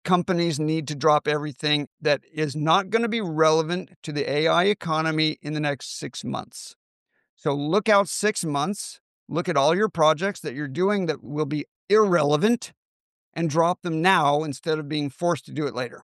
companies need to drop everything that is not going to be relevant to the AI economy in the next 6 months. So look out 6 months, look at all your projects that you're doing that will be irrelevant and drop them now instead of being forced to do it later.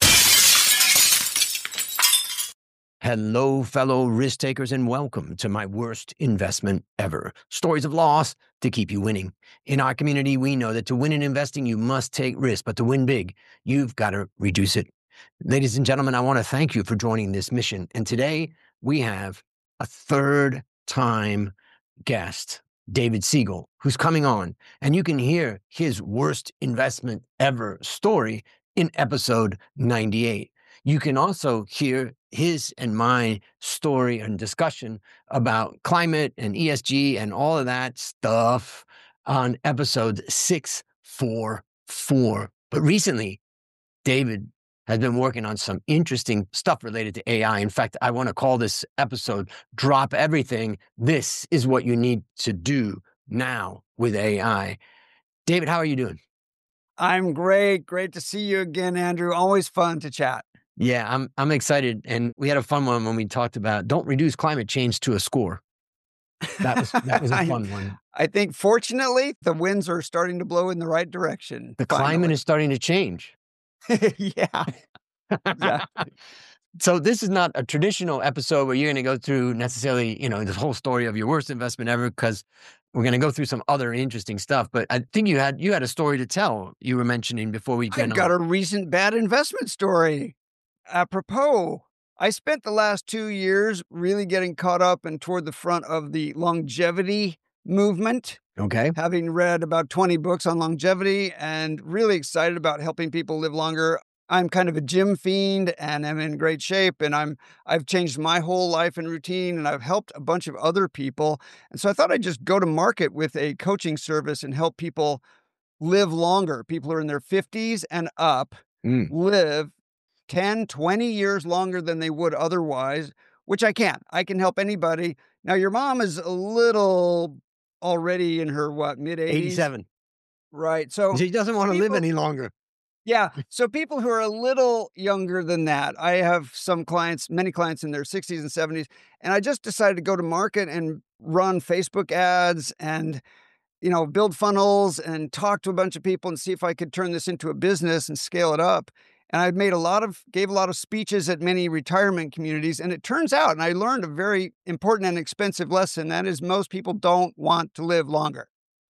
Hello, fellow risk takers, and welcome to my worst investment ever. Stories of loss to keep you winning. In our community, we know that to win in investing, you must take risk, but to win big, you've got to reduce it. Ladies and gentlemen, I want to thank you for joining this mission. And today we have a third-time guest, David Siegel, who's coming on, and you can hear his worst investment ever story in episode 98. You can also hear his and my story and discussion about climate and ESG and all of that stuff on episode 644. But recently, David has been working on some interesting stuff related to AI. In fact, I want to call this episode Drop Everything. This is what you need to do now with AI. David, how are you doing? I'm great. Great to see you again, Andrew. Always fun to chat. Yeah, I'm excited. And we had a fun one when we talked about don't reduce climate change to a score. That was a fun one. I think fortunately the winds are starting to blow in the right direction. The climate is starting to change. Yeah. Yeah. So this is not a traditional episode where you're going to go through necessarily, the whole story of your worst investment ever, because we're going to go through some other interesting stuff. But I think you had a story to tell. You were mentioning before we I've got a recent bad investment story. Apropos, I spent the last 2 years really getting caught up and toward the front of the longevity movement. Okay. Having read about 20 books on longevity and really excited about helping people live longer. I'm kind of a gym fiend and I'm in great shape, and I've changed my whole life and routine, and I've helped a bunch of other people. And so I thought I'd just go to market with a coaching service and help people live longer. People who are in their 50s and up live 10, 20 years longer than they would otherwise, which I can. I can help anybody. Now, your mom is a little already in her, mid-80s? 87. Right. So she doesn't want to live any longer. Yeah. So people who are a little younger than that, I have many clients in their 60s and 70s, and I just decided to go to market and run Facebook ads and, build funnels and talk to a bunch of people and see if I could turn this into a business and scale it up. And I gave a lot of speeches at many retirement communities. And it turns out, and I learned a very important and expensive lesson, that is most people don't want to live longer.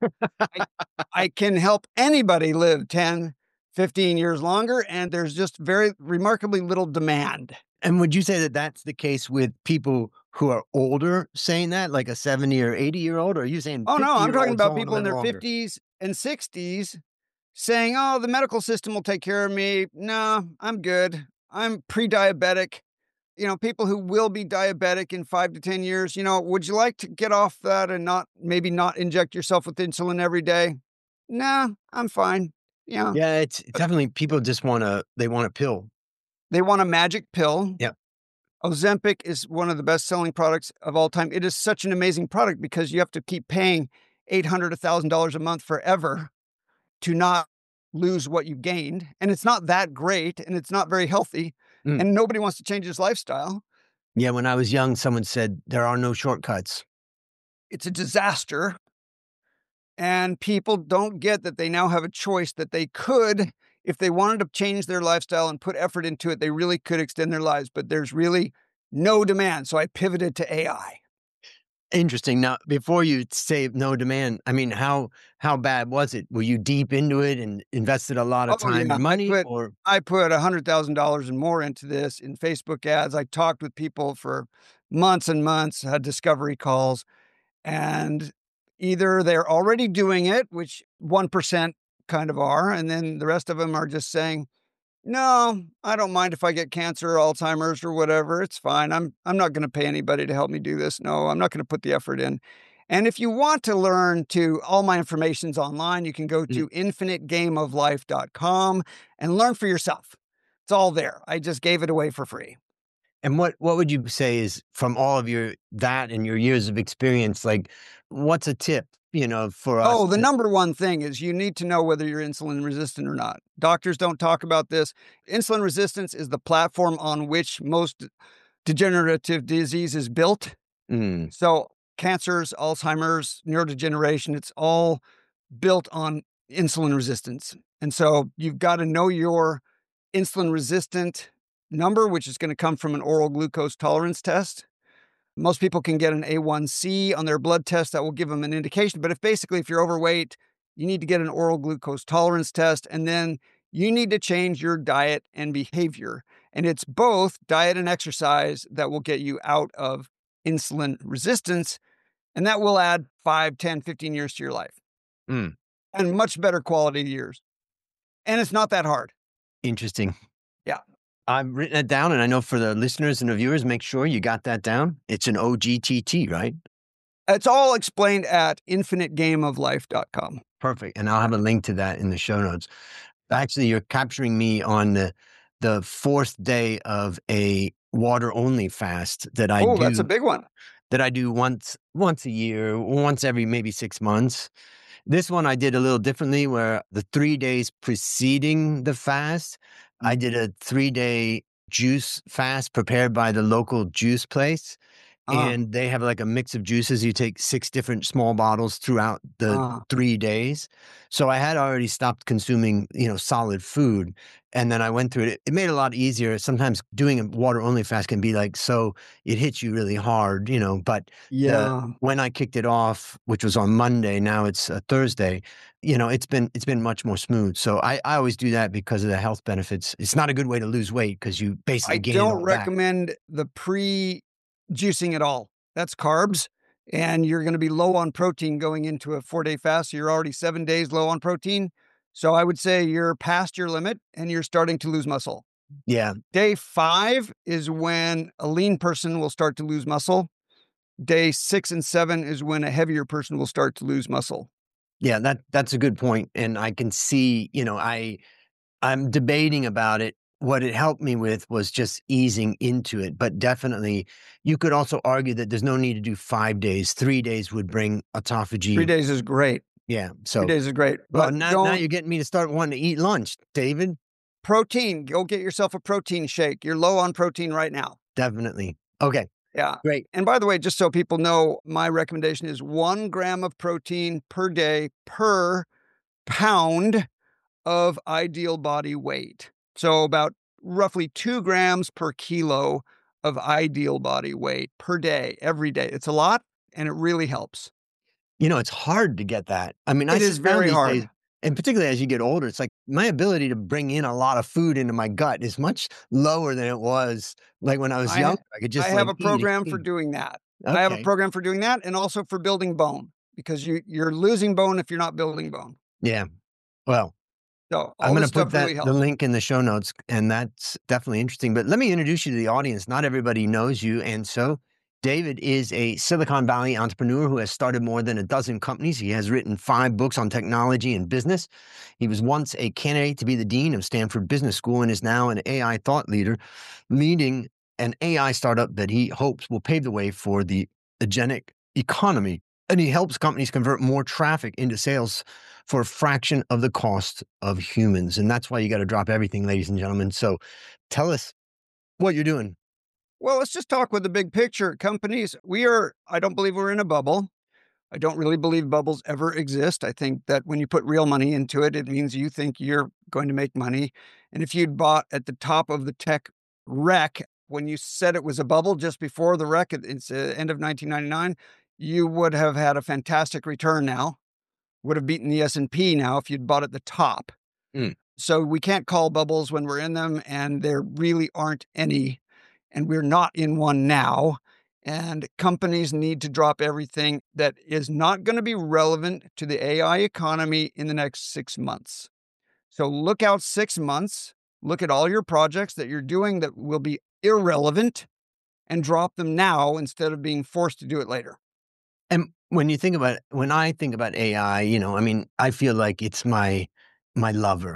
I can help anybody live 10, 15 years longer, and there's just very remarkably little demand. And would you say that that's the case with people who are older saying that, like a 70 or 80-year-old? Or are you saying Oh, no, I'm talking about don't people in their longer? 50s and 60s saying, oh, the medical system will take care of me. No, I'm good. I'm pre-diabetic. People who will be diabetic in 5 to 10 years, would you like to get off that and maybe not inject yourself with insulin every day? No, I'm fine. Yeah. Yeah, it's definitely people just want a pill. They want a magic pill. Yep. Ozempic is one of the best-selling products of all time. It is such an amazing product because you have to keep paying $800, $1,000 a month forever to not lose what you gained. And it's not that great, and it's not very healthy, and nobody wants to change his lifestyle. Yeah, when I was young, someone said there are no shortcuts. It's a disaster. And people don't get that they now have a choice that they could, if they wanted to change their lifestyle and put effort into it, they really could extend their lives, but there's really no demand. So I pivoted to AI. Interesting. Now, before you say no demand, I mean, how bad was it? Were you deep into it and invested a lot of time and money? I put $100,000 and more into this in Facebook ads. I talked with people for months and months, had discovery calls, and either they're already doing it, which 1% kind of are, and then the rest of them are just saying, no, I don't mind if I get cancer or Alzheimer's or whatever. It's fine. I'm not going to pay anybody to help me do this. No, I'm not going to put the effort in. And if you want to learn all my information's online. You can go to infinitegameoflife.com and learn for yourself. It's all there. I just gave it away for free. And what would you say is, from all of that and your years of experience, like, what's a tip for us. Oh, the number one thing is you need to know whether you're insulin resistant or not. Doctors don't talk about this. Insulin resistance is the platform on which most degenerative disease is built. Mm, So cancers, Alzheimer's, neurodegeneration, it's all built on insulin resistance. And so you've got to know your insulin resistant number, which is going to come from an oral glucose tolerance test. Most people can get an A1C on their blood test that will give them an indication. But if you're overweight, you need to get an oral glucose tolerance test, and then you need to change your diet and behavior. And it's both diet and exercise that will get you out of insulin resistance. And that will add 5, 10, 15 years to your life mm, and much better quality years. And it's not that hard. interesting. Yeah. I've written it down, and I know for the listeners and the viewers, make sure you got that down. It's an OGTT, right? It's all explained at infinitegameoflife.com. Perfect. And I'll have a link to that in the show notes. Actually, you're capturing me on the fourth day of a water only fast that I Oh, do. that's a big one. That I do once a year, once every maybe 6 months. This one I did a little differently, where the 3 days preceding the fast, I did a 3-day juice fast prepared by the local juice place. Uh, And they have like a mix of juices. You take 6 different small bottles throughout the uh, 3 days. So I had already stopped consuming, solid food. And then I went through it. It made it a lot easier. Sometimes doing a water only fast can be like, so it hits you really hard, but yeah. when I kicked it off, which was on Monday, now it's a Thursday, it's been much more smooth. So I always do that because of the health benefits. It's not a good way to lose weight because you basically I gain it don't all back. recommend the pre-juicing at all. That's carbs, and you're going to be low on protein going into a 4-day fast. So you're already 7 days low on protein. So I would say you're past your limit and you're starting to lose muscle. Yeah. Day 5 is when a lean person will start to lose muscle. Day 6 and 7 is when a heavier person will start to lose muscle. Yeah, that's a good point. And I can see, I'm debating about it. What it helped me with was just easing into it. But definitely, you could also argue that there's no need to do 5 days. 3 days would bring 3 autophagy. days is great. Yeah. 3 So, days is great. well, But now you're getting me to start wanting to eat lunch, David. protein, go get yourself a protein shake. You're low on protein right now. Definitely. Okay. Yeah. Great. And by the way, just so people know, my recommendation is 1 gram of protein per day per pound of ideal body weight. So about roughly 2 grams per kilo of ideal body weight per day, every day. It's a lot and it really helps. It's hard to get that. I mean, I It is sit down very these days, hard. and particularly as you get older, it's like my ability to bring in a lot of food into my gut is much lower than it was like when I was I younger. I could I just have like a eat program for it. doing that. I have a Okay. program for doing that and also for building bone because you're losing bone if you're not building bone. Yeah. Well, So I'm all going this to put stuff really the helps. link in the show notes, and that's definitely interesting. But let me introduce you to the audience. Not everybody knows you. And so David is a Silicon Valley entrepreneur who has started more than a dozen companies. He has written 5 books on technology and business. He was once a candidate to be the dean of Stanford Business School and is now an AI thought leader, leading an AI startup that he hopes will pave the way for the agentic economy. And he helps companies convert more traffic into sales for a fraction of the cost of humans. And that's why you got to drop everything, ladies and gentlemen. So tell us what you're doing. Well, let's just talk with the big picture. Companies, I don't believe we're in a bubble. I don't really believe bubbles ever exist. I think that when you put real money into it, it means you think you're going to make money. And if you'd bought at the top of the tech wreck, when you said it was a bubble just before the wreck, it's the end of 1999, you would have had a fantastic return now, would have beaten the S&P now if you'd bought at the top. Mm. So we can't call bubbles when we're in them, and there really aren't any, and we're not in one now. And companies need to drop everything that is not going to be relevant to the AI economy in the next 6 months. So look out 6 months, look at all your projects that you're doing that will be irrelevant and drop them now instead of being forced to do it later. And when I think about AI, I mean, I feel like it's my lover.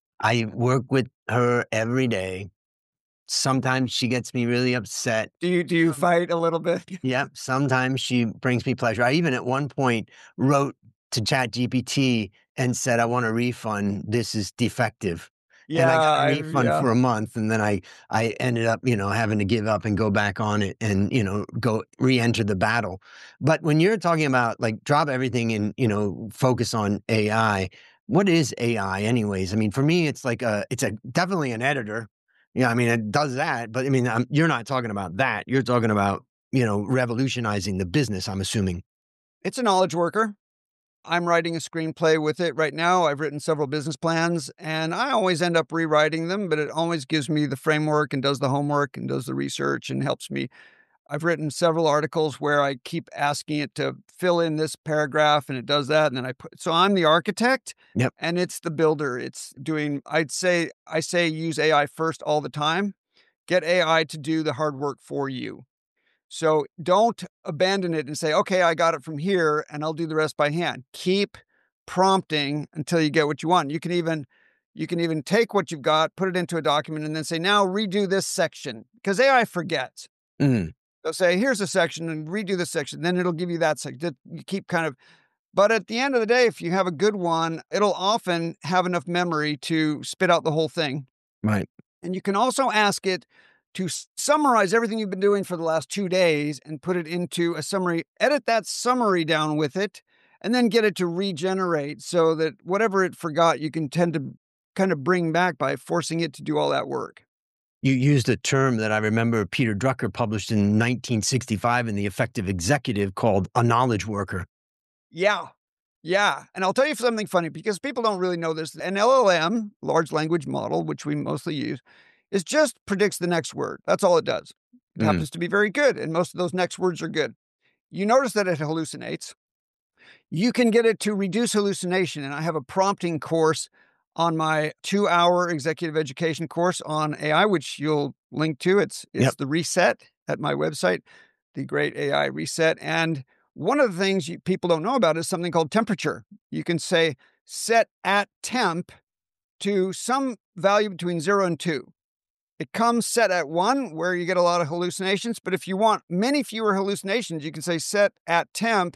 I work with her every day. Sometimes she gets me really upset. Do you fight a little bit? Yep. Sometimes she brings me pleasure. I even at one point wrote to ChatGPT and said, I want a refund. This is defective. And Yeah, I got a I refund yeah. for a month. And then I ended up, having to give up and go back on it and, go re-enter the battle. But when you're talking about like drop everything and, focus on AI, what is AI anyways? I mean, for me, it's like it's definitely an editor. Yeah. I mean, it does that, but I mean, you're not talking about that. You're talking about, revolutionizing the business, I'm assuming. It's a knowledge worker. I'm writing a screenplay with it right now. I've written several business plans, and I always end up rewriting them, but it always gives me the framework and does the homework and does the research and helps me. I've written several articles where I keep asking it to fill in this paragraph and it does that. And then so I'm the architect Yep. and it's the builder. It's doing, I say use AI first all the time. Get AI to do the hard work for you. So don't abandon it and say, okay, I got it from here and I'll do the rest by hand. Keep prompting until you get what you want. You can even take what you've got, put it into a document and then say, now redo this section because AI forgets. Mm, They'll say, here's a section and redo this section. Then it'll give you that section. You keep kind of, but at the end of the day, if you have a good one, it'll often have enough memory to spit out the whole thing. right. And you can also ask it to summarize everything you've been doing for the last 2 days and put it into a summary, edit that summary down with it, and then get it to regenerate so that whatever it forgot, you can tend to kind of bring back by forcing it to do all that work. You used a term that I remember Peter Drucker published in 1965 in The Effective Executive called a knowledge worker. Yeah. Yeah. And I'll tell you something funny because people don't really know this. An LLM, large language model, which we mostly use, is just predicts the next word. That's all it does. It Mm, happens to be very good. And most of those next words are good. You notice that it hallucinates. You can get it to reduce hallucination. And I have a prompting course on my 2-hour executive education course on AI, which you'll link to. It's yep. the reset at my website, the Great AI Reset. And one of the things people don't know about is something called temperature. You can say set at temp to some value between 0 and 2. It comes set at 1 where you get a lot of hallucinations. But if you want many fewer hallucinations, you can say set at temp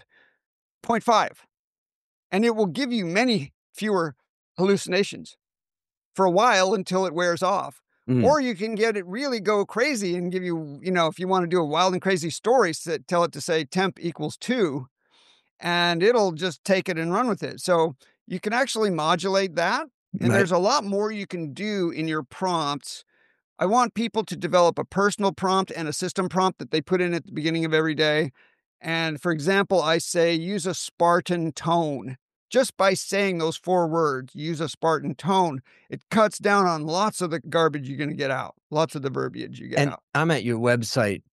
0.5 and it will give you many fewer hallucinations for a while until it wears off. Mm. Or you can get it really go crazy and give you, if you want to do a wild and crazy story, tell it to say temp equals 2, and it'll just take it and run with it. So you can actually modulate that. And Right. there's a lot more you can do in your prompts. I want people to develop a personal prompt and a system prompt that they put in at the beginning of every day. And for example, I say use a Spartan tone. Just by saying those 4 words, use a Spartan tone, it cuts down on lots of the garbage you're going to get out, lots of the verbiage you get And out. I'm at your website,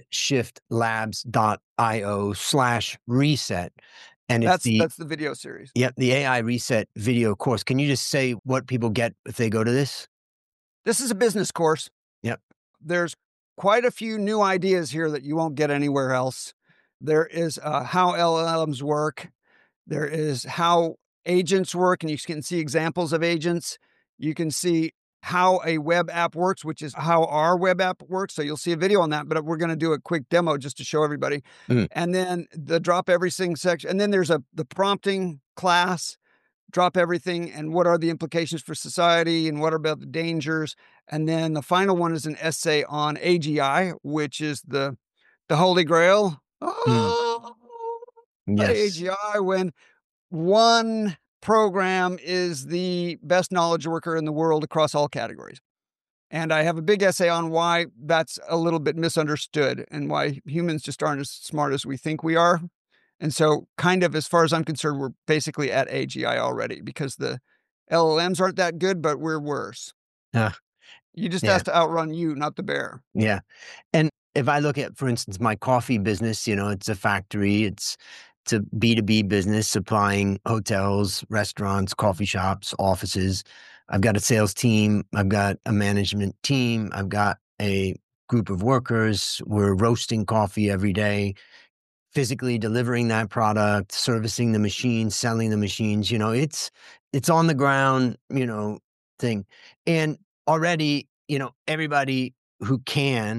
redshiftlabs.io/reset. And it's That's the video series. the AI reset video course. Can you just say what people get if they go to this? This is a business course. Yep. There's quite a few new ideas here that you won't get anywhere else. There is how LLMs work. There is how agents work, and you can see examples of agents. You can see how a web app works, which is how our web app works. So you'll see a video on that, but we're going to do a quick demo just to show everybody. Mm, And then the drop everything section. And then there's the prompting class, drop everything, and what are the implications for society and what are about the dangers. And then the final one is an essay on AGI, which is the holy grail. mm. Oh, Yes. AGI, when one program is the best knowledge worker in the world across all categories. And I have a big essay on why that's a little bit misunderstood and why humans just aren't as smart as we think we are. And so, kind of, as far as I'm concerned, we're basically at AGI already because the LLMs aren't that good, but we're worse. Uh, You just yeah. has to outrun you, not the bear. Yeah. And if I look at, for instance, my coffee business, it's a factory, it's a B2B business supplying hotels, restaurants, coffee shops, offices. I've got a sales team, I've got a management team, I've got a group of workers. We're roasting coffee every day, physically delivering that product, servicing the machines, selling the machines. It's on the ground, thing. And already, everybody who can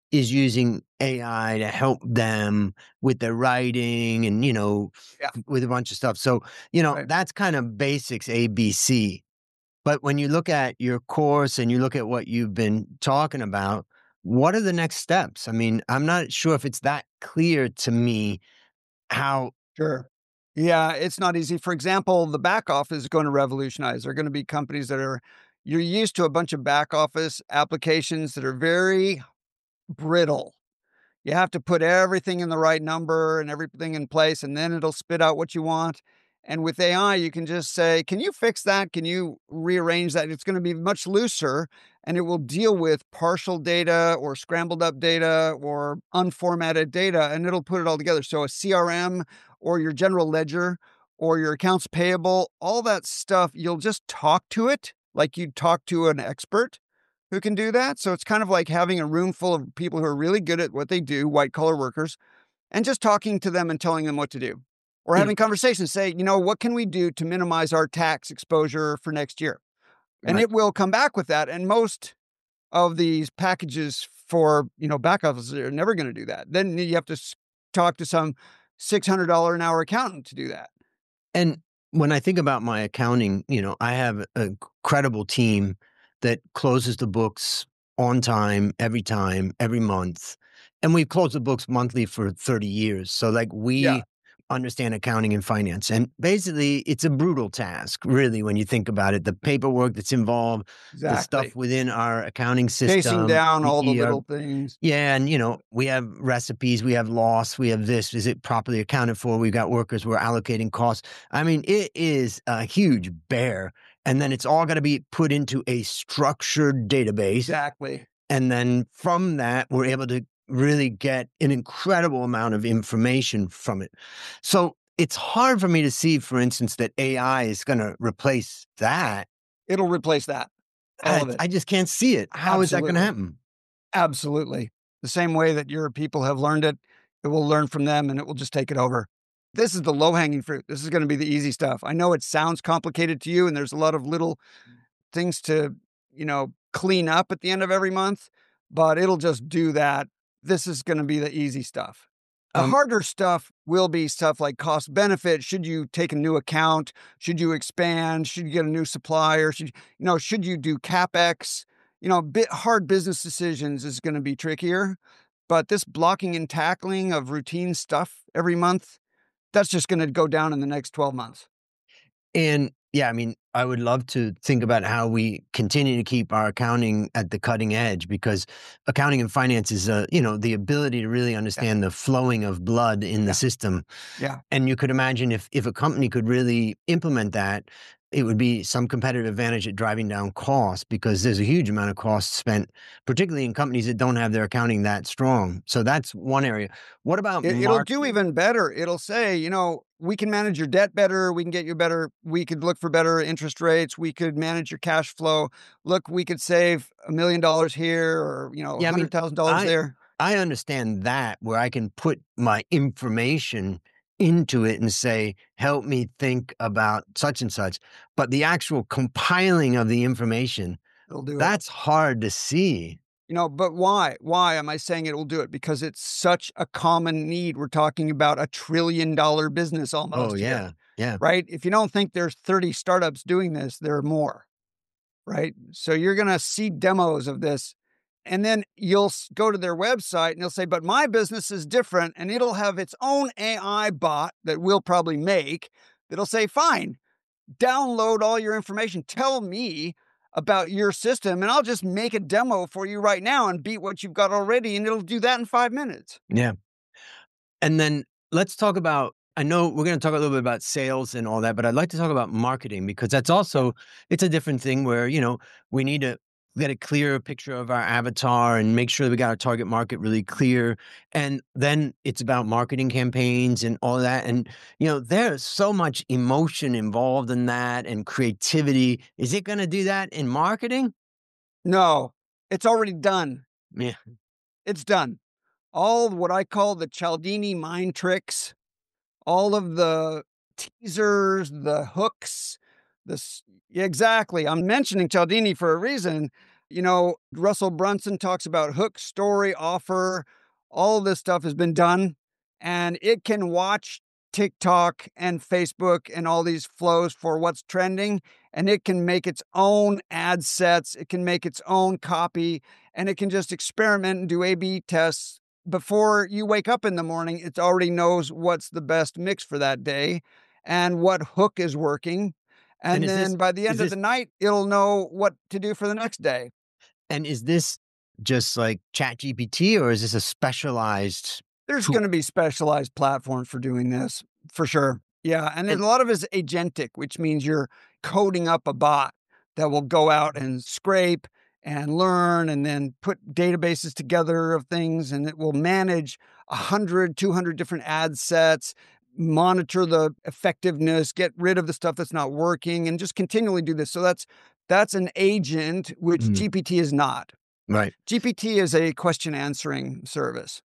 is using AI to help them with their writing and, Yeah, with a bunch of stuff. So, right. that's kind of basics ABC. But when you look at your course and you look at what you've been talking about, what are the next steps? I mean, I'm not sure if it's that clear to me how. Sure. Yeah, it's not easy. For example, the back office is going to revolutionize. There are going to be companies that are you're used to a bunch of back office applications that are very brittle. You have to put everything in the right number and everything in place, and then it'll spit out what you want. And with AI, you can just say, "Can you fix that? Can you rearrange that?" It's going to be much looser and it will deal with partial data or scrambled up data or unformatted data and it'll put it all together. So a CRM or your general ledger or your accounts payable, all that stuff, you'll just talk to it like you'd talk to an expert who can do that. So it's kind of like having a room full of people who are really good at what they do, white collar workers, and just talking to them and telling them what to do. Or you know having conversations, say, what can we do to minimize our tax exposure for next year? And right. it will come back with that. And most of these packages for, back offices are never going to do that. Then you have to talk to some $600 an hour accountant to do that. And when I think about my accounting, I have a credible team that closes the books on time, every month. And we've closed the books monthly for 30 years. So, like, Yeah, we understand accounting and finance. And basically, it's a brutal task, really, when you think about it. The paperwork that's involved, the stuff exactly. within our accounting Chasing system, down the all the ER. little things. Yeah, and we have recipes, we have loss, we have this. Is it properly accounted for? We've got workers, we're allocating costs. I mean, it is a huge bear. And then it's all got to be put into a structured database. Exactly. And then from that, we're able to really get an incredible amount of information from it. So it's hard for me to see, for instance, that AI is going to replace that. It'll replace that. All of it. I just can't see it. How is that going to Absolutely. happen? Absolutely. The same way that your people have learned it, it will learn from them and it will just take it over. This is the low hanging fruit. This is going to be the easy stuff. I know it sounds complicated to you and there's a lot of little things to, clean up at the end of every month, but it'll just do that. This is going to be the easy stuff. The Um, harder stuff will be stuff like cost benefit. Should you take a new account? Should you expand? Should you get a new supplier? Should you do capex? Hard business decisions is going to be trickier, but this blocking and tackling of routine stuff every month, that's just going to go down in the next 12 months. And yeah, I mean, I would love to think about how we continue to keep our accounting at the cutting edge because accounting and finance is, the ability to really Yeah. understand the flowing of blood in the Yeah. system. Yeah. And you could imagine if a company could really implement that, it would be some competitive advantage at driving down costs because there's a huge amount of cost spent, particularly in companies that don't have their accounting that strong. So that's one area. What about It'll do marketing? even better. It'll say, we can manage your debt better. We can get you better. We could look for better interest rates. We could manage your cash flow. Look, we could save $1 million here or, Yeah, I mean, $100,000 I there. I understand that where I can put my information into it and say, "Help me think about such and such." But the actual compiling of the information, It'll do it. that's hard to see. But why? Why am I saying it will do it? Because it's such a common need. We're talking about $1 trillion business Oh, almost here, yeah, yeah. right? If you don't think there's 30 startups doing this, there are more, right? So you're going to see demos of this and then you'll go to their website and they'll say, but my business is different. And it'll have its own AI bot that we'll probably make that'll say, fine, download all your information. Tell me about your system and I'll just make a demo for you right now and beat what you've got already. And it'll do that in 5 minutes. Yeah. And then let's talk about I know we're gonna talk a little bit about sales and all that, but I'd like to talk about marketing because that's also it's a different thing where, we need to get a clearer picture of our avatar and make sure that we got our target market really clear. And then it's about marketing campaigns and all that. And, there's so much emotion involved in that and creativity. Is it gonna do that in marketing? No, it's already done. Yeah. It's done. All what I call the Cialdini mind tricks, all of the teasers, the hooks, yeah, exactly. I'm mentioning Cialdini for a reason. Russell Brunson talks about hook, story, offer. All of this stuff has been done, and it can watch TikTok and Facebook and all these flows for what's trending, and it can make its own ad sets. It can make its own copy, and it can just experiment and do A/B tests. Before you wake up in the morning, it already knows what's the best mix for that day and what hook is working. And And then by the is end of this the night, it'll know what to do for the next day. and is this just like ChatGPT, or is this a specialized There's tool? gonna be specialized platforms for doing this, for sure. Yeah, and then And a lot of it is agentic, which means you're coding up a bot that will go out and scrape and learn and then put databases together of things, and it will manage 100, 200 different ad sets, monitor the effectiveness, get rid of the stuff that's not working, and just continually do this. So that's an agent, which Mm, GPT is not. right. GPT is a question answering service.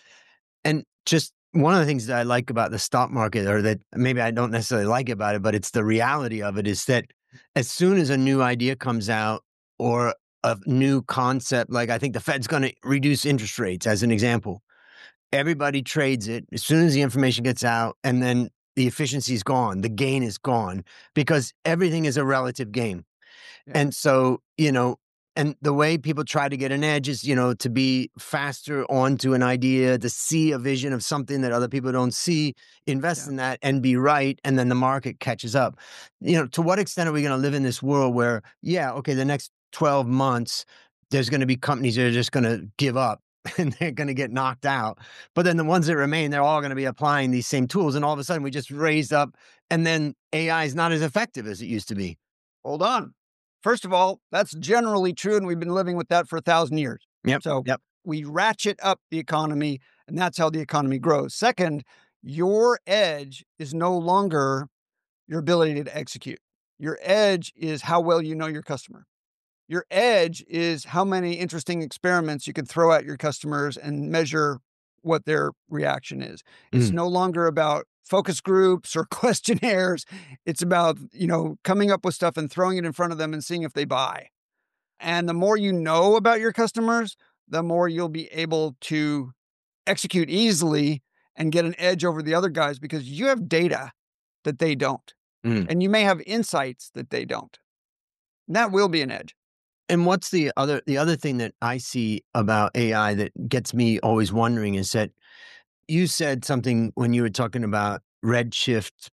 And just one of the things that I like about the stock market, or that maybe I don't necessarily like about it, but it's the reality of it, is that as soon as a new idea comes out or a new concept, like I think the Fed's going to reduce interest rates as an example, everybody trades it as soon as the information gets out, and then the efficiency is gone, the gain is gone, because everything is a relative game. Yeah, And so, and the way people try to get an edge is, to be faster onto an idea, to see a vision of something that other people don't see, invest yeah. in that and be right. And then the market catches up. To what extent are we going to live in this world where, yeah, okay, the next 12 months, there's going to be companies that are just going to give up and they're going to get knocked out. But then the ones that remain, they're all going to be applying these same tools. And all of a sudden we just raised up, and then AI is not as effective as it used to be. Hold on. First of all, that's generally true, and we've been living with that for 1,000 years. Yep. So Yep. we ratchet up the economy, and that's how the economy grows. Second, your edge is no longer your ability to execute. Your edge is how well you know your customer. Your edge is how many interesting experiments you can throw at your customers and measure what their reaction is. It's Mm, no longer about focus groups or questionnaires. It's about, coming up with stuff and throwing it in front of them and seeing if they buy. And the more you know about your customers, the more you'll be able to execute easily and get an edge over the other guys because you have data that they don't. mm. And you may have insights that they don't. And that will be an edge. And what's the other thing that I see about AI that gets me always wondering is that you said something when you were talking about Redshift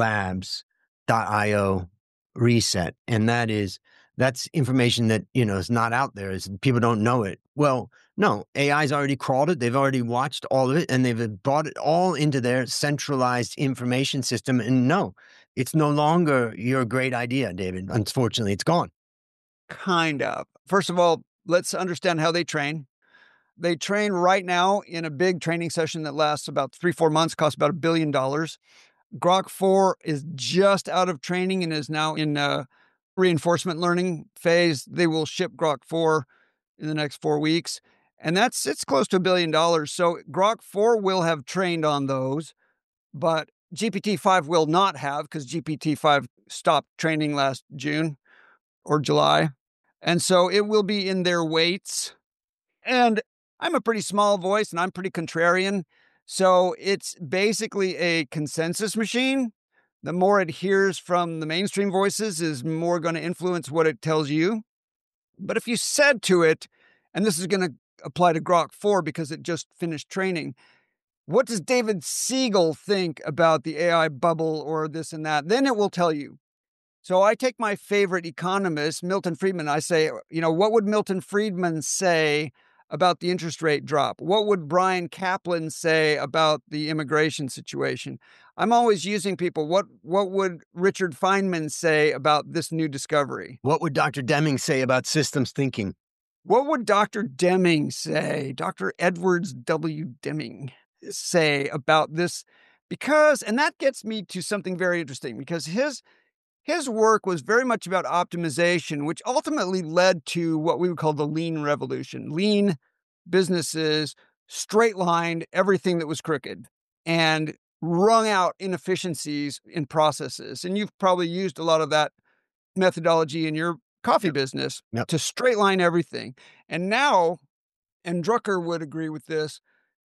Labs.io reset, and that's information that is not out there. Is people don't know it. Well, no, AI's already crawled it. They've already watched all of it, and they've brought it all into their centralized information system. And no, it's no longer your great idea, David. Unfortunately, it's gone. Kind of. First of all, let's understand how they train. They train right now in a big training session that lasts about 3, 4 months, costs about $1 billion. Grok 4 is just out of training and is now in a reinforcement learning phase. They will ship Grok 4 in the next 4 weeks, and it's close to $1 billion. So Grok 4 will have trained on those, but GPT-5 will not have because GPT-5 stopped training last June or July. And so it will be in their weights. And I'm a pretty small voice and I'm pretty contrarian. So it's basically a consensus machine. The more it hears from the mainstream voices is more going to influence what it tells you. But if you said to it, and this is going to apply to Grok 4 because it just finished training, what does David Siegel think about the AI bubble or this and that? Then it will tell you. So I take my favorite economist, Milton Friedman. I say, what would Milton Friedman say about the interest rate drop? What would Brian Kaplan say about the immigration situation? I'm always using people. What would Richard Feynman say about this new discovery? What would Dr. Deming say about systems thinking? What would Dr. Deming say? Dr. Edwards W. Deming say about this? And that gets me to something very interesting because his work was very much about optimization, which ultimately led to what we would call the lean revolution. Lean businesses straight lined everything that was crooked and wrung out inefficiencies in processes. And you've probably used a lot of that methodology in your coffee Yep. business Yep. to straight line everything. And now, and Drucker would agree with this,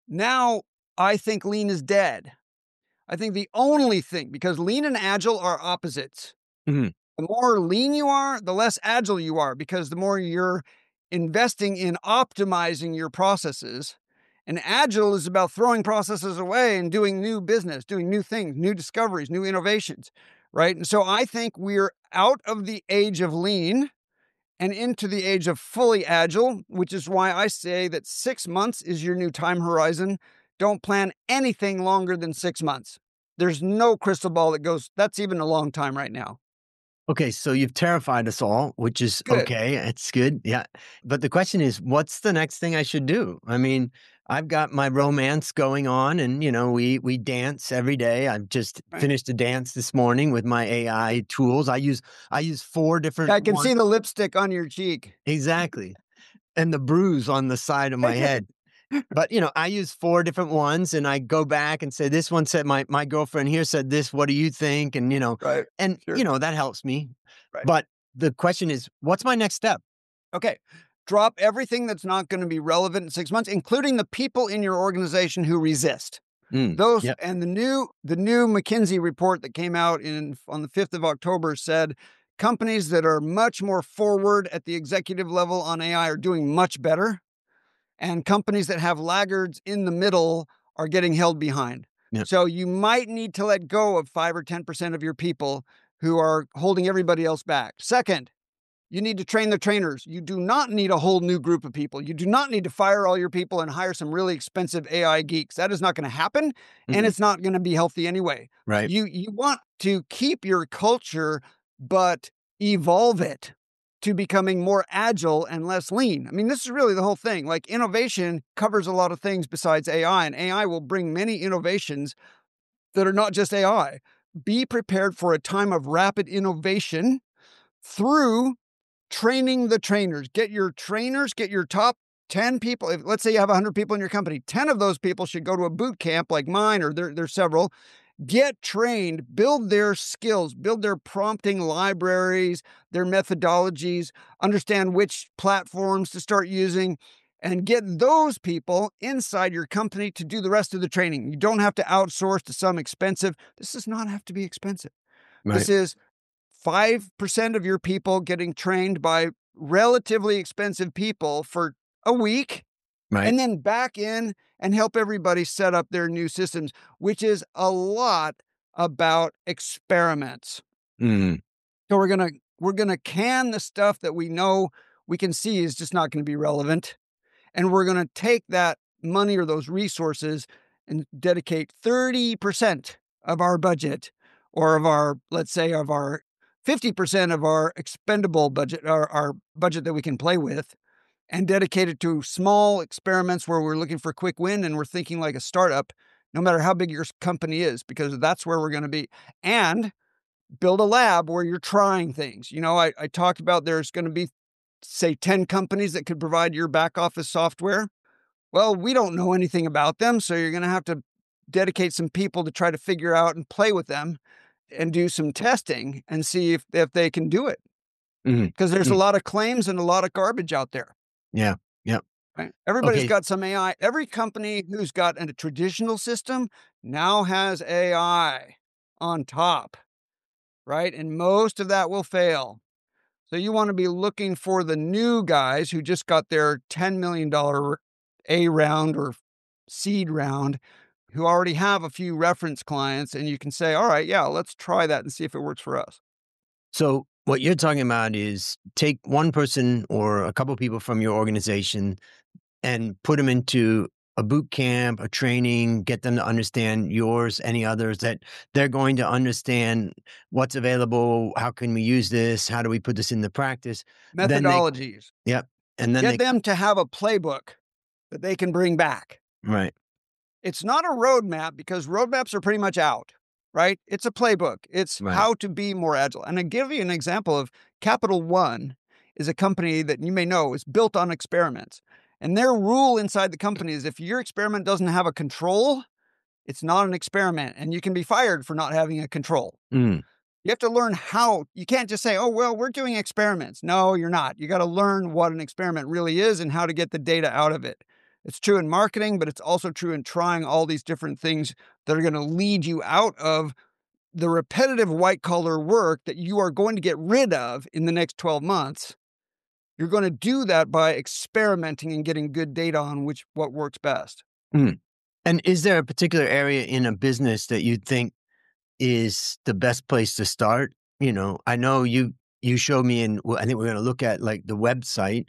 now I think lean is dead. I think the only thing, because lean and agile are opposites. Mhm. The more lean you are, the less agile you are, because the more you're investing in optimizing your processes. And agile is about throwing processes away and doing new business, doing new things, new discoveries, new innovations, right? And so I think we're out of the age of lean and into the age of fully agile, which is why I say that 6 months is your new time horizon. Don't plan anything longer than 6 months. There's no crystal ball that goes, that's even a long time right now. Okay, so you've terrified us all, which is Good. okay. It's good. Yeah. But the question is, what's the next thing I should do? I mean, I've got my romance going on and we dance every day. I've just Right. finished a dance this morning with my AI tools. I use four different I can ones. see the lipstick on your cheek. Exactly. And the bruise on the side of my head. But, I use four different ones and I go back and say, this one said my girlfriend here said this, what do you think? And, Right. and, Sure. that helps me. Right. But the question is, what's my next step? Okay. Drop everything that's not going to be relevant in 6 months, including the people in your organization who resist. Those Yep. and the new McKinsey report that came out on the 5th of October said companies that are much more forward at the executive level on AI are doing much better, and companies that have laggards in the middle are getting held behind. Yep. So you might need to let go of 5 or 10% of your people who are holding everybody else back. Second, you need to train the trainers. You do not need a whole new group of people. You do not need to fire all your people and hire some really expensive AI geeks. That is not going to happen, and Mm-mm. it's not going to be healthy anyway. Right. You want to keep your culture, but evolve it to becoming more agile and less lean. I mean, this is really the whole thing. Like, innovation covers a lot of things besides AI, and AI will bring many innovations that are not just AI. Be prepared for a time of rapid innovation through training the trainers. Get your trainers, get your top 10 people. If, let's say you have 100 people in your company, 10 of those people should go to a boot camp like mine, or there's several. Get trained, build their skills, build their prompting libraries, their methodologies, understand which platforms to start using, and get those people inside your company to do the rest of the training. You don't have to outsource to some expensive. This does not have to be expensive. This Right. is 5% of your people getting trained by relatively expensive people for a week, Right. and then back in and help everybody set up their new systems, which is a lot about experiments. Mm. So we're gonna can the stuff that we know we can see is just not going to be relevant, and we're gonna take that money or those resources and dedicate 30% of our budget, or of our, let's say, of our 50% of our expendable budget, our budget that we can play with, and dedicate it to small experiments where we're looking for quick win and we're thinking like a startup, no matter how big your company is, because that's where we're going to be. And build a lab where you're trying things. I talked about there's going to be, say, 10 companies that could provide your back office software. Well, we don't know anything about them, so you're going to have to dedicate some people to try to figure out and play with them and do some testing and see if they can do it. Mhm. Because there's a Mm. lot of claims and a lot of garbage out there. Yeah. Yep. Right. Everybody's Okay. got some AI. Every company who's got a traditional system now has AI on top, right? And most of that will fail. So you want to be looking for the new guys who just got their $10 million A round or seed round, who already have a few reference clients, and you can say, all right, yeah, let's try that and see if it works for us. So what you're talking about is take one person or a couple people from your organization and put them into a boot camp, a training, get them to understand yours, any others that they're going to understand what's available. How can we use this? How do we put this into practice? Then they, Methodologies. yep. And then Get they, them to have a playbook that they can bring back. right, It's not a roadmap, because roadmaps are pretty much out, right? It's a playbook. It's right. how to be more agile. And I give you an example of Capital One is a company that you may know is built on experiments. And their rule inside the company is, if your experiment doesn't have a control, it's not an experiment, and you can be fired for not having a control. Mm. You have to learn how. You can't just say, "Oh, well, we're doing experiments." No, you're not. You gotta learn what an experiment really is and how to get the data out of it. It's true in marketing, but it's also true in trying all these different things that are gonna lead you out of the repetitive white collar work that you are going to get rid of in the next 12 months. You're gonna do that by experimenting and getting good data on what works best. Mm. And is there a particular area in a business that you think is the best place to start? I know you showed me, and I think we're going to look at like the website,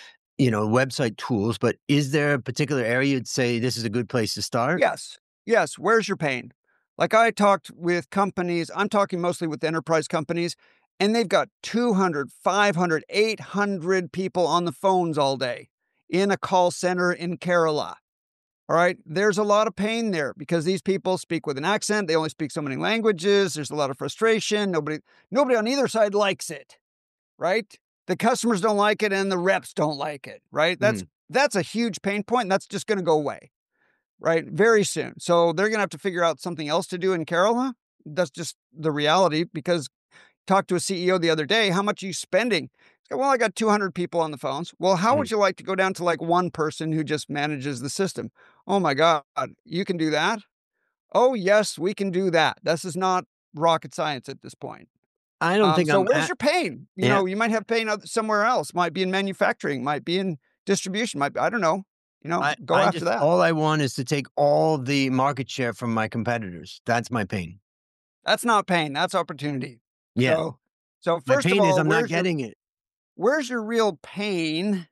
website tools. But is there a particular area you'd say this is a good place to start? Yes. Yes. Where's your pain? Like I talked with companies, I'm talking mostly with enterprise companies, and they've got 200, 500, 800 people on the phones all day in a call center in Kerala. All right. There's a lot of pain there because these people speak with an accent. They only speak so many languages. There's a lot of frustration. Nobody on either side likes it. Right. The customers don't like it and the reps don't like it. Right. Mm, That's a huge pain point, and that's just going to go away right? Very soon. So they're going to have to figure out something else to do in Kerala. That's just the reality because talked to a CEO the other day. How much are you spending? He's like, well, I got 200 people on the phones. Well, how would mm. you like to go down to like one person who just manages the system? Oh my God, you can do that? Oh, yes, we can do that. This is not rocket science at this point. I don't think So I'm where's at. your pain? Yeah. You might have pain somewhere else. Might be in manufacturing. Might be in distribution. Might be, I don't know. Go I after just that. all I want is to take all the market share from my competitors. That's my pain. That's not pain, that's opportunity. Yeah. So so My first of pain is all, I'm not getting it. where's your real pain?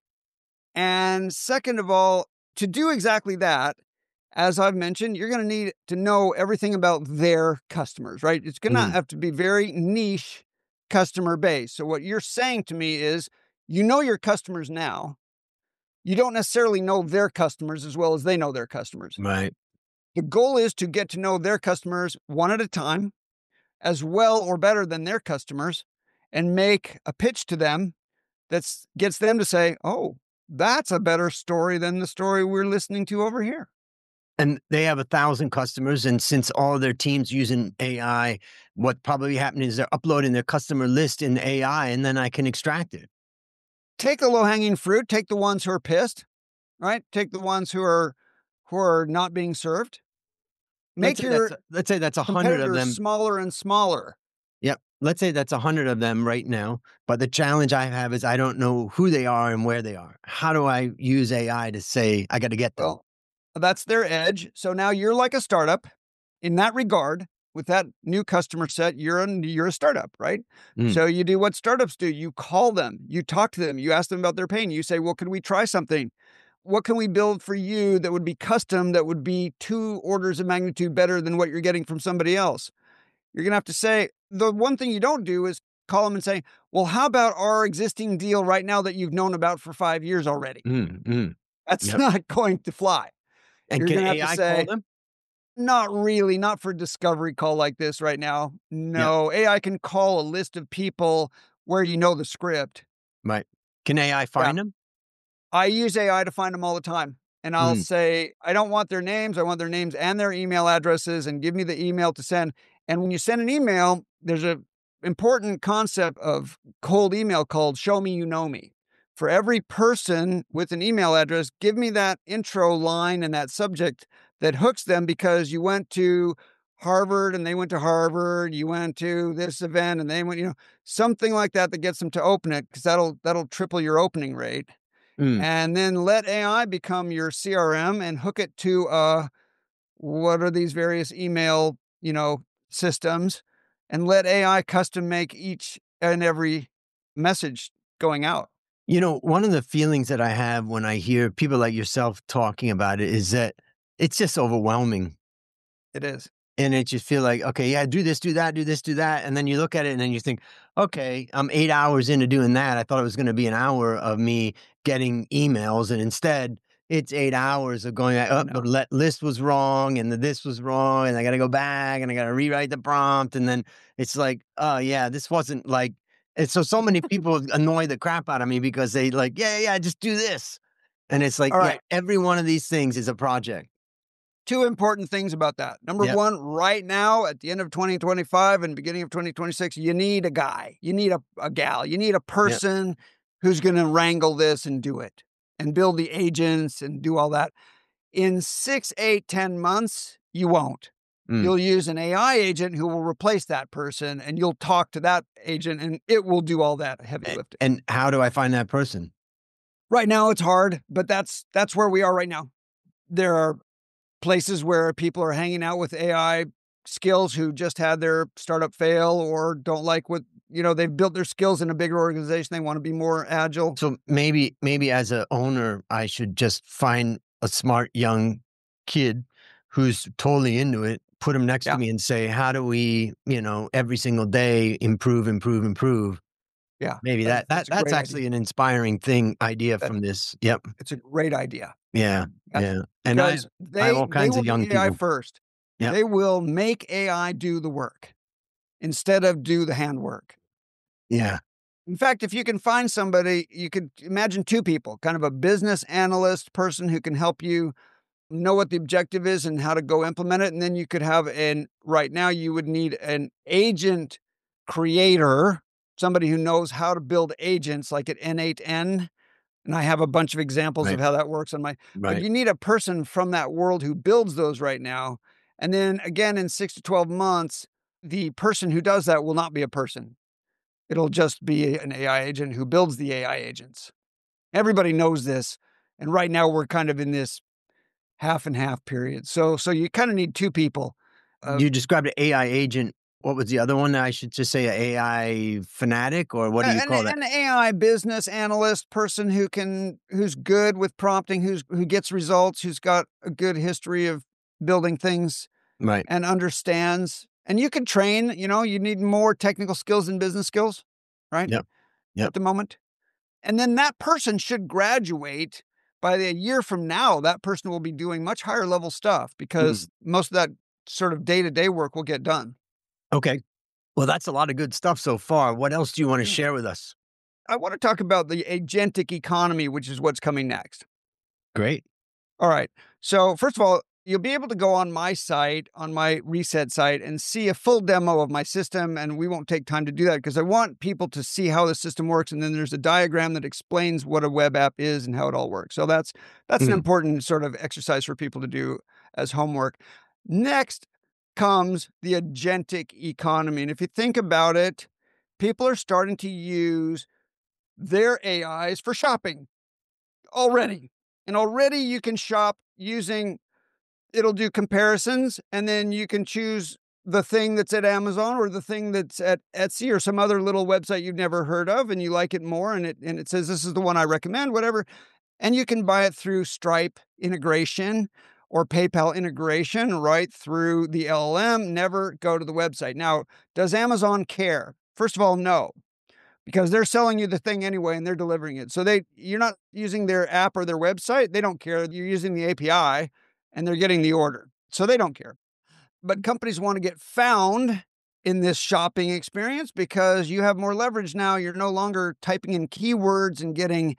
And second of all, to do exactly that, as I've mentioned, you're gonna need to know everything about their customers, right? It's gonna Mm, have to be very niche customer base. So what you're saying to me is, you know your customers now. You don't necessarily know their customers as well as they know their customers. right. The goal is to get to know their customers one at a time as well or better than their customers and make a pitch to them that gets them to say, "Oh, that's a better story than the story we're listening to over here." And they have 1,000 customers, and since all their teams using AI, what probably happening is they're uploading their customer list in AI, and then I can extract it. Take the low-hanging fruit, take the ones who are pissed, right? Take the ones who are not being served. Make your Let's say that's 100 of competitors them. smaller and smaller. Yep. Let's say that's 100 of them right now, but the challenge I have is I don't know who they are and where they are. How do I use AI to say, "I gotta get them"? Well, that's their edge. So now you're like a startup in that regard. With that new customer set, you're a startup, right? Mm, So you do what startups do. You call them, you talk to them, you ask them about their pain. You say, "Well, can we try something? What can we build for you that would be custom, that would be 2 orders of magnitude better than what you're getting from somebody else?" You're gonna have to say the one thing you don't do is call them and say, "Well, how about our existing deal right now that you've known about for 5 years already?" mm, mm. That's Yep. not going to fly. And You're can gonna have to AI call say, them? "Not really, not for discovery call like this right now. Yep. No, AI can call a list of people where you know the script." Right. Can AI Yeah. find them? I use AI to find them all the time, and I'll Mm, say, "I don't want their names, I want their names and their email addresses, and give me the email to send." And when you send an email, there's a important concept of cold email called "show me you know me." For every person with an email address, give me that intro line and that subject that hooks them because you went to Harvard and they went to Harvard, you went to this event and they went, something like that that gets them to open it because that'll triple your opening rate. mm. And then let AI become your CRM and hook it to, what are these various email, systems, and let AI custom make each and every message going out. One of the feelings that I have when I hear people like yourself talking about it is that it's just overwhelming. It is. And it just feel like, okay, yeah, do this, do that, do this, do that. And then you look at it and then you think, okay, I'm 8 hours into doing that. I thought it was going to be an hour of me getting emails. And instead, it's 8 hours of going, Oh, oh, the no. list was wrong and the this was wrong. And I got to go back and I got to rewrite the prompt. And then it's like, oh, yeah, this wasn't like, and so many people annoy the crap out of me because they like, yeah, yeah, just do this. And it's like, All yeah, right. every one of these things is a project. Two important things about that. Number Yep. one, right now at the end of 2025 and beginning of 2026, you need a guy, you need a gal, you need a Yep. person who's going to wrangle this and do it and build the agents and do all that. In 6, 8, 10 months, you won't. Mm. You'll use an AI agent who will replace that person and you'll talk to that agent and it will do all that heavy lifting. And how do I find that person? Right now it's hard, but that's where we are right now. There are places where people are hanging out with AI skills who just had their startup fail or don't like what, they've built their skills in a bigger organization. They want to be more agile. So maybe as a owner, I should just find a smart young kid who's totally into it, put him next to Yeah. me and say, how do we, every single day improve, improve, improve? Yeah. Maybe That's a that's great actually idea. an inspiring idea That from this. Yep. It's a great idea. Yeah. Yeah. Yeah. And Because I have they all they kinds will of do young AI people. first. Yep. They will make AI do the work instead of do the handwork. Yeah. In fact, if you can find somebody, you could imagine two people, kind of a business analyst person who can help you know what the objective is and how to go implement it. And then you could have right now you would need an agent creator, somebody who knows how to build agents like at N8N. And I have a bunch of examples of Right. how that works on but Right. you need a person from that world who builds those right now. And then again, in 6 to 12 months, the person who does that will not be a person. It'll just be an AI agent who builds the AI agents. Everybody knows this. And right now we're kind of in this half and half period. So you kind of need two people. Uh, You described an AI agent. What was the other one? I should just say an AI fanatic, or what do you an, call that? an AI business analyst person who's good with prompting, who gets results, who's got a good history of building things Right. and understands. And you can train, you need more technical skills than business skills, right? Yep. At Yep. the moment. And then that person should graduate by a year from now. That person will be doing much higher level stuff Mm. because most of that sort of day-to-day work will get done. Okay. Well, that's a lot of good stuff so far. What else do you want to Mm. share with us? I want to talk about the agentic economy, which is what's coming next. Great. All right. So, first of all, you'll be able to go on my site, on my Reset site, and see a full demo of my system. And we won't take time to do that because I want people to see how the system works. And then there's a diagram that explains what a web app is and how it all works. So that's an Mm. important sort of exercise for people to do as homework. Next comes the agentic economy. And if you think about it, people are starting to use their AIs for shopping already. And already you can shop using it'll do comparisons, and then you can choose the thing that's at Amazon or the thing that's at Etsy or some other little website you've never heard of and you like it more and it says this is the one I recommend, whatever. And you can buy it through Stripe integration or PayPal integration right through the LLM. Never go to the website. Now, does Amazon care? First of all, no, because they're selling you the thing anyway and they're delivering it. So you're not using their app or their website. They don't care. You're using the API and they're getting the order. So they don't care. But companies want to get found in this shopping experience because you have more leverage now. You're no longer typing in keywords and getting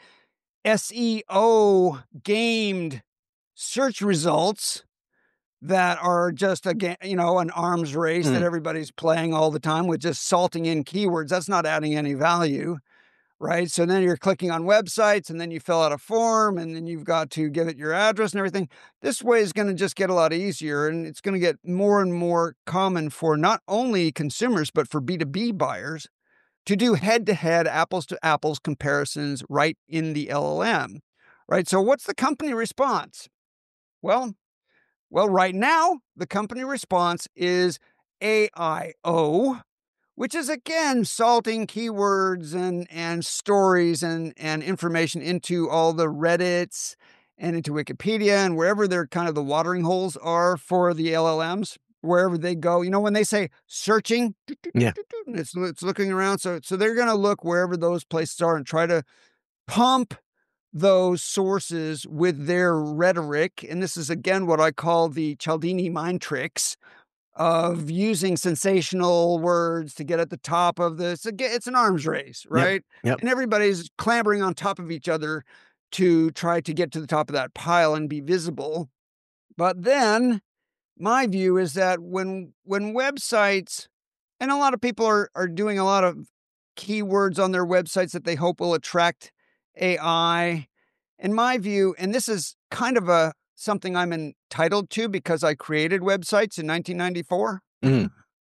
SEO gamed search results that are just an arms race that Mm. everybody's playing all the time with just salting in keywords. That's not adding any value, right? So then you're clicking on websites and then you fill out a form and then you've got to give it your address and everything. This way is going to just get a lot easier and it's going to get more and more common for not only consumers, but for B2B buyers to do head-to-head, apples-to-apples comparisons right in the LLM, right? So what's the company response? Well, right now, the company response is AIO, which is again salting keywords and stories and information into all the Reddits and into Wikipedia and wherever they're kind of the watering holes are for the LLMs, wherever they go. When they say searching, Yeah. and it's looking around. So they're going to look wherever those places are and try to pump those sources with their rhetoric. And this is again what I call the Cialdini mind tricks of using sensational words to get at the top of this. It's an arms race, Yep. right? Yep. And everybody's clambering on top of each other to try to get to the top of that pile and be visible. But then my view is that when websites, and a lot of people are doing a lot of keywords on their websites that they hope will attract AI. In my view, and this is kind of a something I'm entitled to because I created websites in 1994. Mm,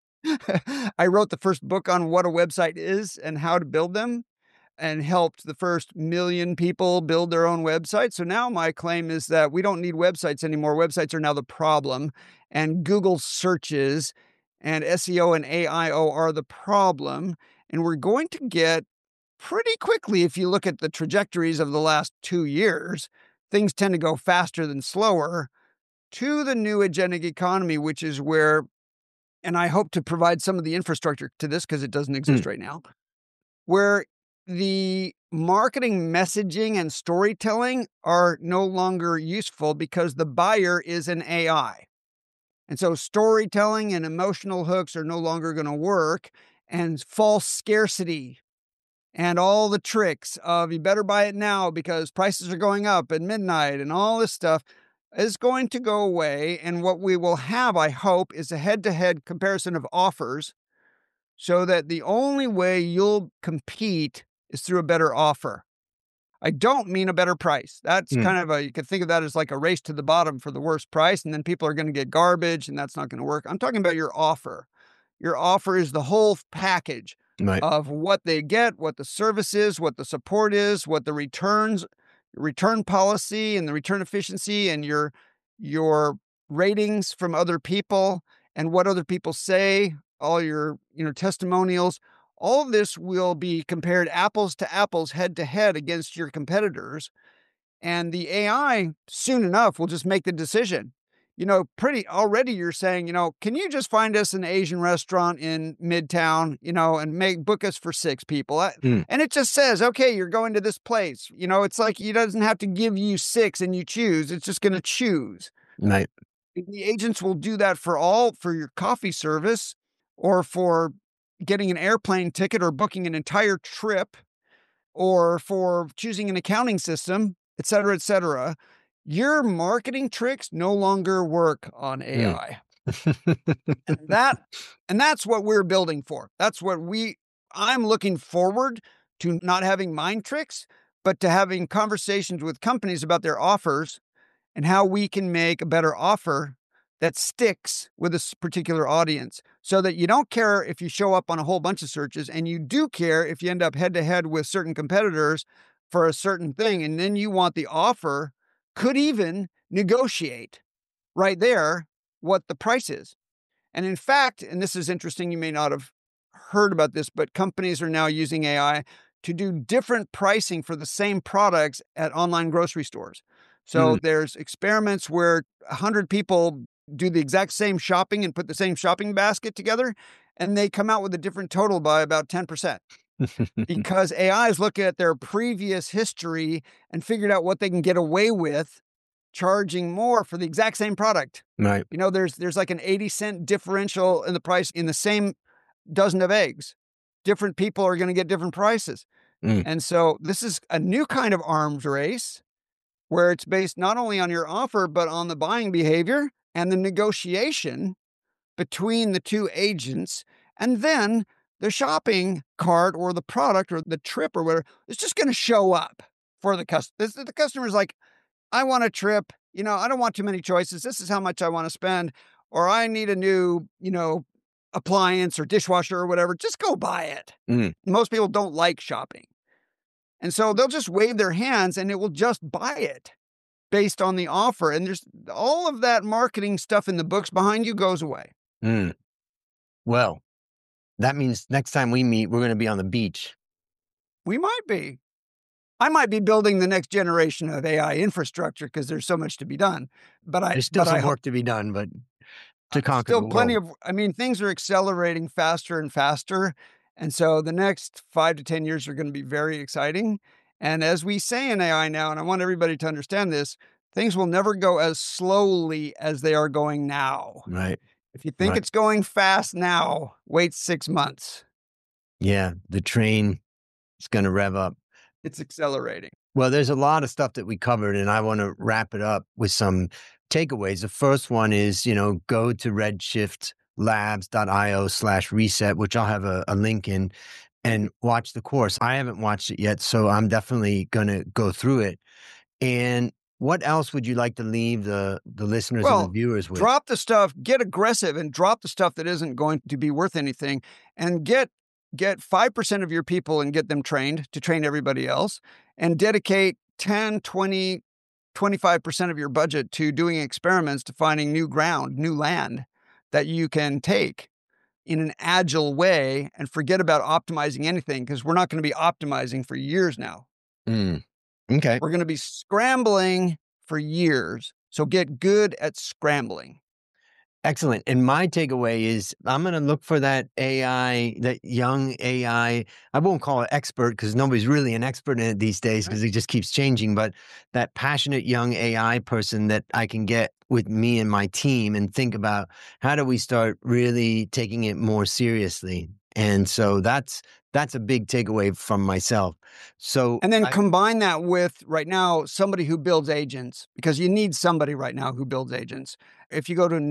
I wrote the first book on what a website is and how to build them, and helped the first million people build their own website. So now my claim is that we don't need websites anymore. Websites are now the problem, and Google searches and SEO and AIO are the problem. And we're going to get pretty quickly, if you look at the trajectories of the last 2 years, things tend to go faster than slower to the new agentic economy, which is where, and I hope to provide some of the infrastructure to this because it doesn't exist mm, right now, where the marketing messaging and storytelling are no longer useful because the buyer is an AI. And so storytelling and emotional hooks are no longer going to work, and false scarcity and all the tricks of you better buy it now because prices are going up at midnight and all this stuff is going to go away. And what we will have, I hope, is a head to head comparison of offers so that the only way you'll compete is through a better offer. I don't mean a better price. That's mm. kind of you could think of that as like a race to the bottom for the worst price, and then people are going to get garbage, and that's not going to work. I'm talking about your offer. Your offer is the whole package Right. of what they get, what the service is, what the support is, what the return policy and the return efficiency, and your ratings from other people and what other people say, all your, testimonials. All of this will be compared apples to apples, head to head against your competitors. And the AI soon enough will just make the decision. Pretty already you're saying, can you just find us an Asian restaurant in Midtown, and book us for 6 people? Mm, And it just says, okay, you're going to this place. It's like it doesn't have to give you 6 and you choose. It's just going to choose. right. The agents will do that for your coffee service or for getting an airplane ticket or booking an entire trip or for choosing an accounting system, et cetera, et cetera. Your marketing tricks no longer work on Mm. AI. And that's what we're building for. I'm looking forward to not having mind tricks, but to having conversations with companies about their offers and how we can make a better offer that sticks with this particular audience so that you don't care if you show up on a whole bunch of searches, and you do care if you end up head to head with certain competitors for a certain thing. And then you want the offer could even negotiate right there what the price is. And in fact, and this is interesting, you may not have heard about this, but companies are now using AI to do different pricing for the same products at online grocery stores. So Mm, there's experiments where 100 people do the exact same shopping and put the same shopping basket together, and they come out with a different total by about 10% because AI is looking at their previous history and figured out what they can get away with charging more for the exact same product. right. There's like an 80-cent differential in the price in the same dozen of eggs. Different people are going to get different prices. Mm, And so this is a new kind of arms race where it's based not only on your offer, but on the buying behavior and the negotiation between the two agents. And then the shopping cart or the product or the trip or whatever is just going to show up for the customer. The customer's like, I want a trip. I don't want too many choices. This is how much I want to spend. Or I need a new, appliance or dishwasher or whatever. Just go buy it. mm, Most people don't like shopping. And so they'll just wave their hands and it will just buy it based on the offer. And there's all of that marketing stuff in the books behind you goes away. mm. Well, that means next time we meet, we're going to be on the beach. We might be. I might be building the next generation of AI infrastructure because there's so much to be done. But I, There's still but I some hope work to be done, but to conquer still the world. things are accelerating faster and faster. And so the next 5 to 10 years are going to be very exciting. And as we say in AI now, and I want everybody to understand this, things will never go as slowly as they are going now. Right. If you think Right. it's going fast now, wait 6 months. Yeah. The train is going to rev up. It's accelerating. Well, there's a lot of stuff that we covered, and I want to wrap it up with some takeaways. The first one is, go to redshiftlabs.io/reset, which I'll have a link in, and watch the course. I haven't watched it yet, so I'm definitely going to go through it. And what else would you like to leave the listeners and the Well, viewers with? drop the stuff, get aggressive and drop the stuff that isn't going to be worth anything, and get 5% of your people and get them trained to train everybody else, and dedicate 10, 20, 25% of your budget to doing experiments to finding new ground, new land that you can take in an agile way, and forget about optimizing anything, because we're not going to be optimizing for years now. Okay. We're going to be scrambling for years. So get good at scrambling. Excellent. And my takeaway is I'm going to look for that AI, that young AI. I won't call it expert because nobody's really an expert in it these days because it just keeps changing. But that passionate young AI person that I can get with me and my team and think about how do we start really taking it more seriously. And so that's a big takeaway from myself. So And then combine that with, right now, somebody who builds agents, because you need somebody right now who builds agents. If you go to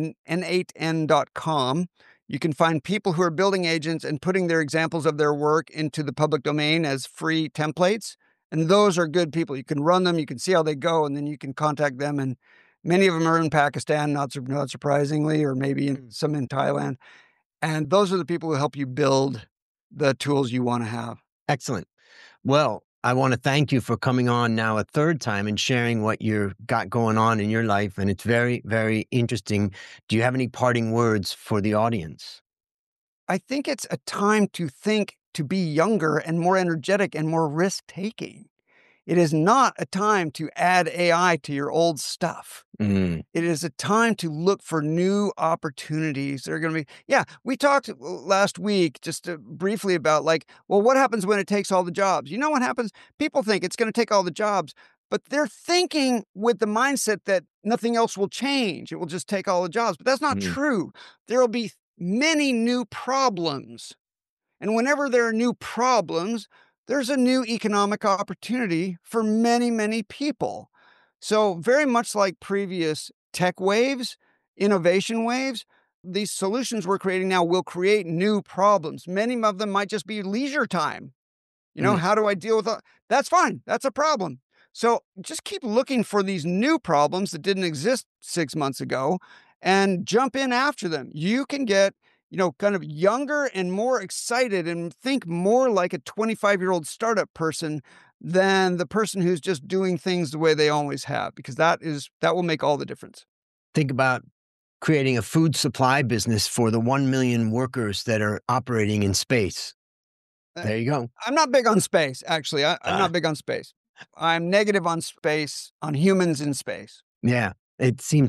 n8n.com, you can find people who are building agents and putting their examples of their work into the public domain as free templates. And those are good people. You can run them, you can see how they go, and then you can contact them. And many of them are in Pakistan, not surprisingly, or maybe some in Thailand. And those are the people who help you build the tools you want to have. Excellent. Well, I want to thank you for coming on now a third time and sharing what you've got going on in your life. And it's very, very interesting. Do you have any parting words for the audience? I think it's a time to think to be younger and more energetic and more risk-taking. It is not a time to add AI to your old stuff. It is a time to look for new opportunities that are going to be, we talked last week just briefly about what happens when it takes all the jobs? You know what happens? People think it's going to take all the jobs, but they're thinking with the mindset that nothing else will change. It will just take all the jobs, but that's not true. There will be many new problems. And whenever there are new problems, there's a new economic opportunity for many, many people. So very much like previous tech waves, innovation waves, these solutions we're creating now will create new problems. Many of them might just be leisure time. How do I deal with that? That's fine. That's a problem. So just keep looking for these new problems that didn't exist 6 months ago and jump in after them. You can get kind of younger and more excited and think more like a 25-year-old startup person than the person who's just doing things the way they always have, because that will make all the difference. Think about creating a food supply business for the 1 million workers that are operating in space. There you go. I'm not big on space, actually. I'm not big on space. I'm negative on space, on humans in space. Yeah, it seems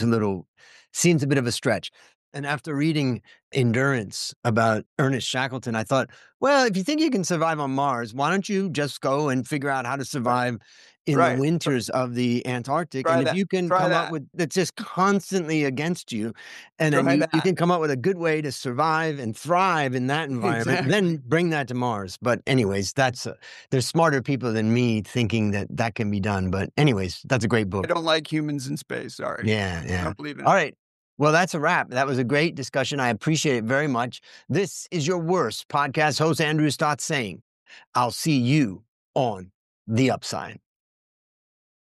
a bit of a stretch. And after reading Endurance about Ernest Shackleton, I thought, well, if you think you can survive on Mars, why don't you just go and figure out how to survive in the winters of the Antarctic? And if you can come up with that's just constantly against you, and then you can come up with a good way to survive and thrive in that environment, then bring that to Mars. But anyways, there's smarter people than me thinking that can be done. But anyways, that's a great book. I don't like humans in space. Sorry. Yeah. I don't believe in it. All right. Well, that's a wrap. That was a great discussion. I appreciate it very much. This is your worst podcast host, Andrew Stott, saying, I'll see you on the upside.